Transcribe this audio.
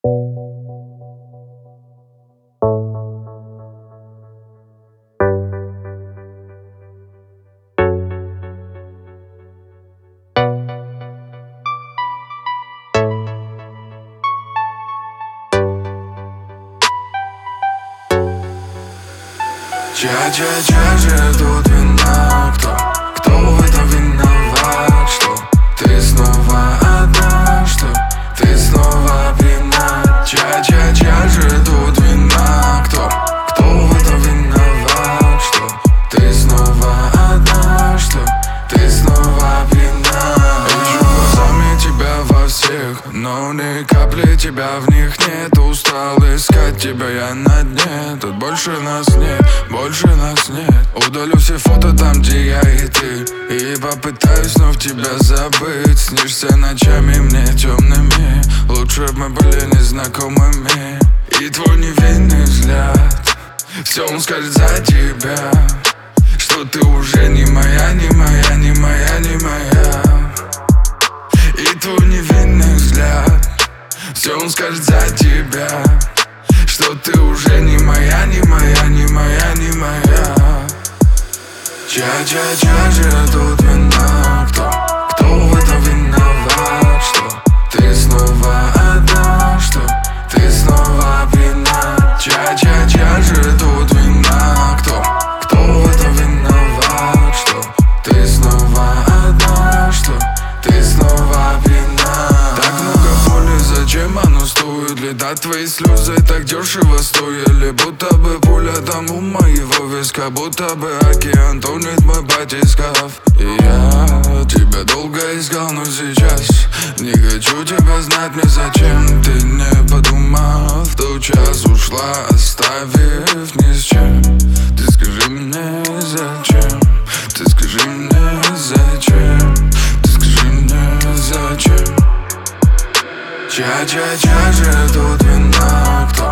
Чья же тут вина? Кто в этом виноват? Что ты снова одна? Что ты снова пьяна? Чья же тут вина? Кто в этом виноват? Что ты снова одна? Что ты снова пьяна? Вижу глазами тебя во всех, но ни капли тебя в них нет. Устал искать тебя я на дне. Тут больше нас нет, больше нас нет. Удалю все фото там, где я и ты, и попытаюсь вновь тебя забыть. Снишься ночами мне темными, лучше б мы были незнакомыми. И твой невинный взгляд, все он скажет за тебя, что ты уже не моя, не моя, не моя, не моя. И твой невинный взгляд, все он скажет за тебя, что ты уже не моя, не моя, не моя, не моя. Чья же тут вина? Кто в этом виноват? Что ты снова одна? Что ты снова пьяна? Чья же тут вина? Кто в этом виноват? Что ты снова одна? Что ты снова пьяна? Так много боли, зачем оно стоит? Летать твои слезы так дешево стоили. Будто бы пуля там у моего виска, будто бы океан тонет мой батискаф. И я тебя долго искал, но сейчас не хочу тебя знать. Мне зачем ты, не подумав, в тот час ушла, оставив ни с чем. Ты скажи мне зачем? Ты скажи мне зачем? Ты скажи мне зачем? Чья же тут вина?